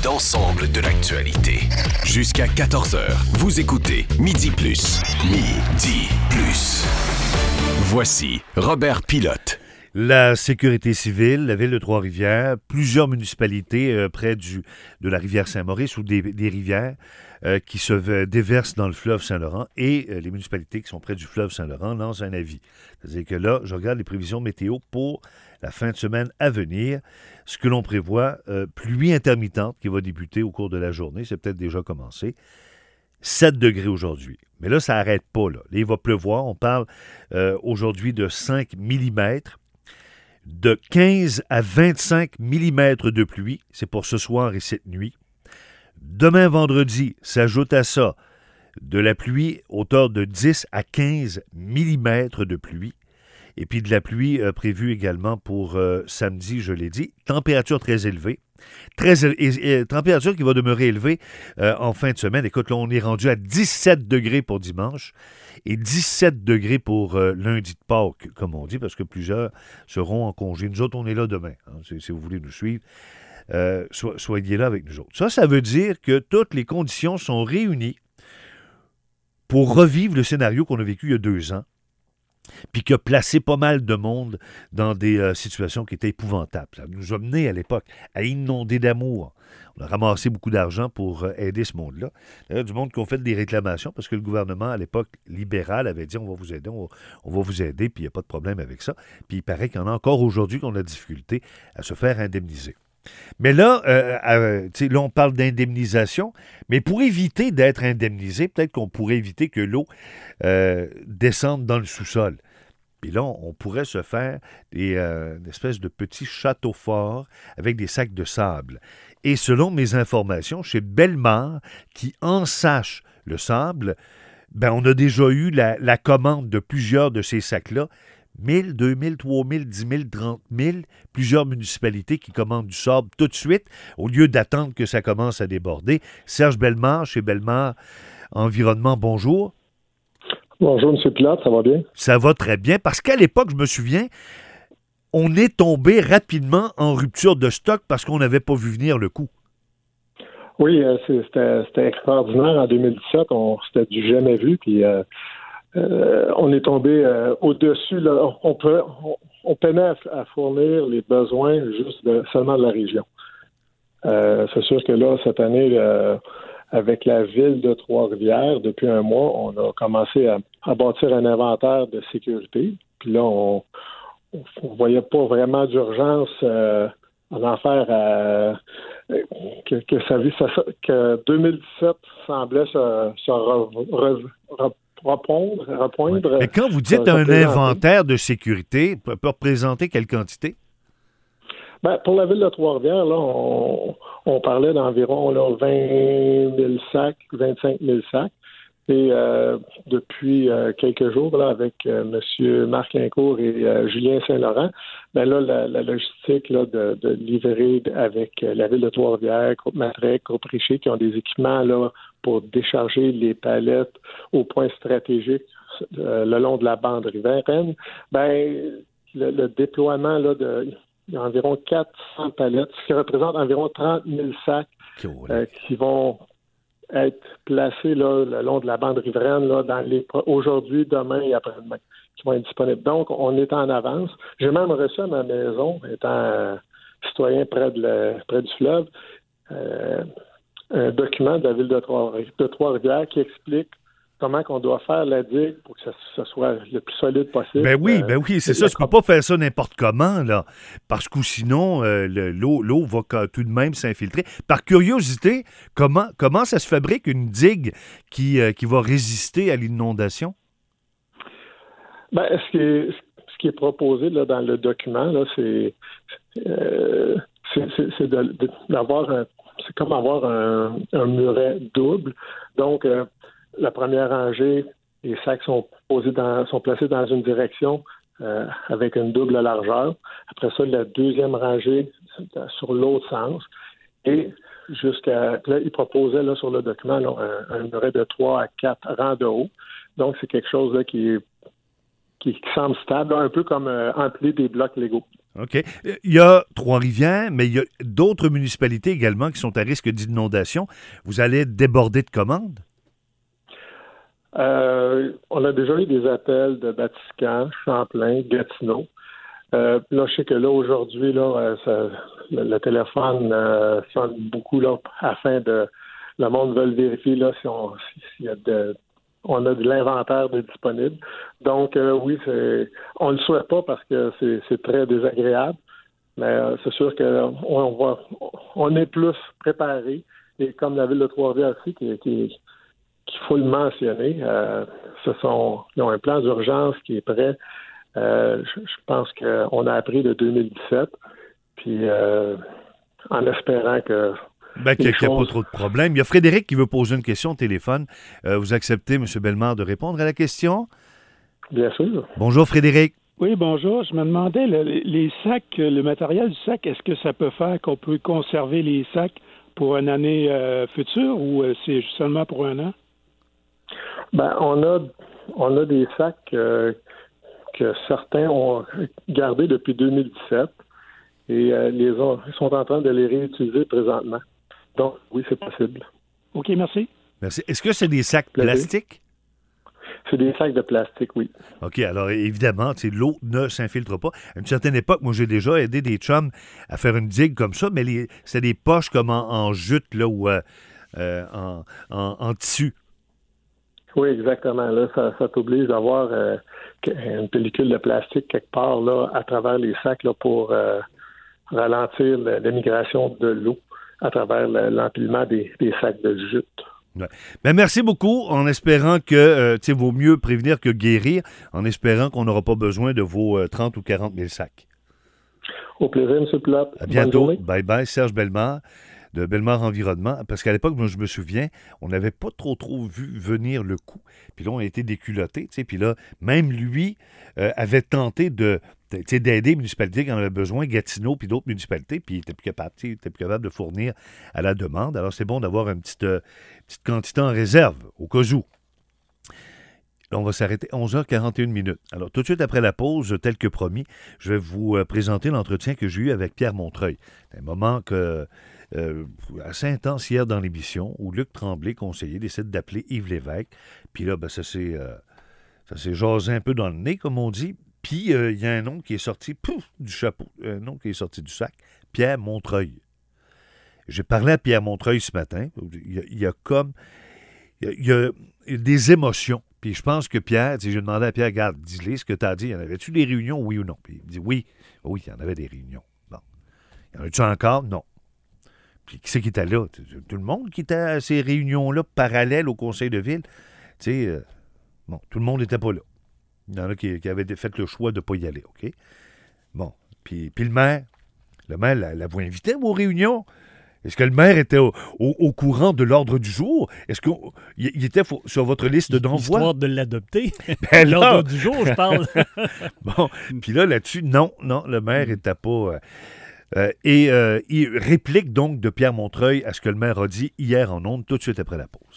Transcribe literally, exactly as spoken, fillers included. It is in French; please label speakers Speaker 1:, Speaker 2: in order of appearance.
Speaker 1: d'ensemble de l'actualité. Jusqu'à quatorze heures, vous écoutez Midi Plus. Midi Plus. Voici Robert Pilote.
Speaker 2: La sécurité civile, la ville de Trois-Rivières, plusieurs municipalités euh, près du, de la rivière Saint-Maurice ou des, des rivières euh, qui se v- déversent dans le fleuve Saint-Laurent et euh, les municipalités qui sont près du fleuve Saint-Laurent lancent un avis. C'est-à-dire que là, je regarde les prévisions météo pour la fin de semaine à venir. Ce que l'on prévoit, euh, pluie intermittente qui va débuter au cours de la journée, c'est peut-être déjà commencé. sept degrés aujourd'hui. Mais là, ça n'arrête pas. Là. Là, il va pleuvoir. On parle euh, aujourd'hui de cinq millimètres. De quinze à vingt-cinq millimètres de pluie, c'est pour ce soir et cette nuit. Demain, vendredi, s'ajoute à ça de la pluie hauteur de dix à quinze millimètres de pluie. Et puis de la pluie euh, prévue également pour euh, samedi, je l'ai dit. Température très élevée. Très, et, et, température qui va demeurer élevée euh, en fin de semaine. Écoute, là, on est rendu à dix-sept degrés pour dimanche et dix-sept degrés pour euh, lundi de Pâques, comme on dit, parce que plusieurs seront en congé. Nous autres, on est là demain, hein, si, si vous voulez nous suivre. Euh, so, soyez là avec nous autres. Ça, ça veut dire que toutes les conditions sont réunies pour revivre le scénario qu'on a vécu il y a deux ans, puis qui a placé pas mal de monde dans des euh, situations qui étaient épouvantables. Ça nous a mené à l'époque à inonder d'amour. On a ramassé beaucoup d'argent pour euh, aider ce monde-là. D'ailleurs, du monde qui ont fait des réclamations parce que le gouvernement, à l'époque libéral, avait dit on va vous aider, on va, on va vous aider, puis il n'y a pas de problème avec ça. Puis il paraît qu'il y en a encore aujourd'hui qu'on a difficulté à se faire indemniser. Mais là, euh, euh, là, on parle d'indemnisation, mais pour éviter d'être indemnisé, peut-être qu'on pourrait éviter que l'eau euh, descende dans le sous-sol. Puis là, on pourrait se faire des, euh, une espèce de petits châteaux forts avec des sacs de sable. Et selon mes informations, chez Bellemare, qui ensache le sable, ben, on a déjà eu la, la commande de plusieurs de ces sacs-là. mille, deux mille, trois mille, dix mille, trente mille, plusieurs municipalités qui commandent du sable tout de suite, au lieu d'attendre que ça commence à déborder. Serge Bellemare, chez Bellemare Environnement, bonjour.
Speaker 3: Bonjour, M. Pilote, ça va bien?
Speaker 2: Ça va très bien, parce qu'à l'époque, je me souviens, on est tombé rapidement en rupture de stock parce qu'on n'avait pas vu venir le coup.
Speaker 3: Oui, c'était, c'était extraordinaire. En deux mille dix-sept, on, c'était du jamais vu, puis... Euh... Euh, on est tombé euh, au-dessus. Là, on, peut, on, on peinait à, à fournir les besoins juste de, seulement de la région. Euh, c'est sûr que là, cette année, euh, avec la ville de Trois-Rivières, depuis un mois, on a commencé à, à bâtir un inventaire de sécurité. Puis là, on ne voyait pas vraiment d'urgence euh, en en faire à, que, que, ça, que deux mille dix-sept semblait se, se re, re, re, Repoindre, repoindre.
Speaker 2: Ouais. Mais quand vous dites un inventaire de sécurité, peut représenter quelle quantité?
Speaker 3: Ben, pour la ville de Trois-Rivières, là, on, on parlait d'environ là, vingt mille sacs, vingt-cinq mille sacs. Et euh, depuis euh, quelques jours, là, avec euh, M. Marc Lincourt et euh, Julien Saint-Laurent, ben là, la, la logistique là, de, de livrer avec euh, la ville de Trois-Rivières, Groupe Matrec, Groupe Richer, qui ont des équipements là pour décharger les palettes au point stratégique euh, le long de la bande riveraine, ben le, le déploiement là, de il y a environ quatre cents palettes, ce qui représente environ trente mille sacs euh, qui vont être placés là, le long de la bande riveraine là, dans les aujourd'hui, demain et après-demain, qui vont être disponibles. Donc, on est en avance. J'ai même reçu à ma maison, étant euh, citoyen près, de la, près du fleuve, euh, un document de la ville de, Trois, de Trois-Rivières qui explique comment on doit faire la digue pour que ça, ça soit le plus solide possible.
Speaker 2: Ben oui, ben oui, c'est ça. Tu ne peux pas faire ça n'importe comment, là, parce que sinon, euh, le, l'eau, l'eau va tout de même s'infiltrer. Par curiosité, comment, comment ça se fabrique une digue qui, euh, qui va résister à l'inondation?
Speaker 3: Ben, ce qui est, ce qui est proposé là, dans le document, là, c'est, euh, c'est, c'est, c'est de, de, d'avoir un, c'est comme avoir un, un muret double. Donc, euh, la première rangée, les sacs sont posés dans, sont placés dans une direction euh, avec une double largeur. Après ça, la deuxième rangée sur l'autre sens. Et jusqu'à là, il proposait là, sur le document là, un, un muret de trois à quatre rangs de haut. Donc, c'est quelque chose là, qui, est, qui, qui semble stable, là, un peu comme euh, empiler des blocs Lego.
Speaker 2: OK. Il y a Trois-Rivières, mais il y a d'autres municipalités également qui sont à risque d'inondation. Vous allez déborder de commandes?
Speaker 3: Euh, on a déjà eu des appels de Batiscan, Champlain, Gatineau. Euh, là, je sais que là, aujourd'hui, là, euh, ça, le, le téléphone euh, sonne beaucoup là, afin de... Le monde veut vérifier là, si on, s'il y a de... On a de l'inventaire de disponible. Donc, euh, oui, c'est, on ne le souhaite pas parce que c'est, c'est très désagréable, mais euh, c'est sûr qu'on on va, on est plus préparé. Et comme la ville de Trois-Rivières aussi, qui, qui, qu'il faut le mentionner, euh, ce sont, ils ont un plan d'urgence qui est prêt. Euh, je, je pense qu'on a appris de deux mille dix-sept, puis euh, en espérant que
Speaker 2: Ben, qu'il n'y a
Speaker 3: choses...
Speaker 2: pas trop de problèmes. Il y a Frédéric qui veut poser une question au téléphone. Euh, vous acceptez, M. Bellemare, de répondre à la question?
Speaker 3: Bien sûr.
Speaker 2: Bonjour, Frédéric.
Speaker 4: Oui, bonjour. Je me demandais, le- les sacs, le matériel du sac, est-ce que ça peut faire qu'on peut conserver les sacs pour une année euh, future ou euh, c'est seulement pour un an?
Speaker 3: Ben, on a, on a des sacs euh, que certains ont gardés depuis deux mille dix-sept et euh, les ont, ils sont en train de les réutiliser présentement. Donc, oui, c'est possible.
Speaker 4: OK, merci.
Speaker 2: Merci. Est-ce que c'est des sacs
Speaker 3: Plaisir.
Speaker 2: plastiques?
Speaker 3: C'est des sacs de plastique, oui.
Speaker 2: OK, alors évidemment, tu sais, l'eau ne s'infiltre pas. À une certaine époque, moi, j'ai déjà aidé des chums à faire une digue comme ça, mais les, c'est des poches comme en, en jute, là, ou euh, euh, en, en, en tissu.
Speaker 3: Oui, exactement. Là, ça, ça t'oblige d'avoir euh, une pellicule de plastique quelque part là, à travers les sacs là, pour euh, ralentir le- l'émigration de l'eau à travers le- l'empilement des, des sacs de jute.
Speaker 2: Ouais. Ben, merci beaucoup, en espérant que, euh, tu sais, vaut mieux prévenir que guérir, en espérant qu'on n'aura pas besoin de vos euh, trente ou quarante mille sacs.
Speaker 3: Au plaisir, M. Plot.
Speaker 2: À
Speaker 3: Bonne
Speaker 2: bientôt.
Speaker 3: journée.
Speaker 2: Bye-bye, Serge Bellemare, de Bellemare Environnement. Parce qu'à l'époque, moi, je me souviens, on n'avait pas trop, trop vu venir le coup. Puis là, on a été déculottés, tu sais. Puis là, même lui euh, avait tenté de, tu sais, d'aider les municipalités qui en avaient besoin, Gatineau puis d'autres municipalités, puis il était plus capable, tu sais, il était plus capable de fournir à la demande. Alors, c'est bon d'avoir une petite, euh, petite quantité en réserve, au cas où. Là, on va s'arrêter onze heures quarante et une minutes. Alors, tout de suite après la pause, tel que promis, je vais vous euh, présenter l'entretien que j'ai eu avec Pierre Montreuil. C'est un moment que, euh, assez intense hier dans l'émission, où Luc Tremblay, conseiller, décide d'appeler Yves Lévesque. Puis là, ben, ça s'est euh, ça s'est jasé un peu dans le nez, comme on dit. Puis, euh, il y a un nom qui est sorti, pouf, du chapeau, un nom qui est sorti du sac, Pierre Montreuil. J'ai parlé à Pierre Montreuil ce matin. Il y a, il y a comme... Il y a, il y a des émotions. Puis je pense que Pierre, tu sais, j'ai demandé à Pierre, regarde, dis-le ce que tu as dit. Y en avait-tu des réunions, oui ou non? Puis il me dit oui. Oui, il y en avait des réunions. Bon. Y en a-tu encore? Non. Puis qui c'est qui était là? Tout le monde qui était à ces réunions-là parallèles au conseil de ville. Tu sais, euh, bon, tout le monde n'était pas là. Il y en a qui, qui avaient fait le choix de ne pas y aller, OK? Bon. Puis, puis le maire, le maire la, la vous invitait aux réunions. Est-ce que le maire était au, au, au courant de l'ordre du jour? Est-ce qu'il était fo- sur votre liste d'envoi?
Speaker 5: Histoire de l'adopter.
Speaker 2: Ben
Speaker 5: L'ordre
Speaker 2: non.
Speaker 5: du jour, je parle.
Speaker 2: Bon, puis là, là-dessus, non, non, le maire n'était pas... euh, euh, et euh, il réplique donc de Pierre Montreuil à ce que le maire a dit hier en ondes, tout de suite après la pause.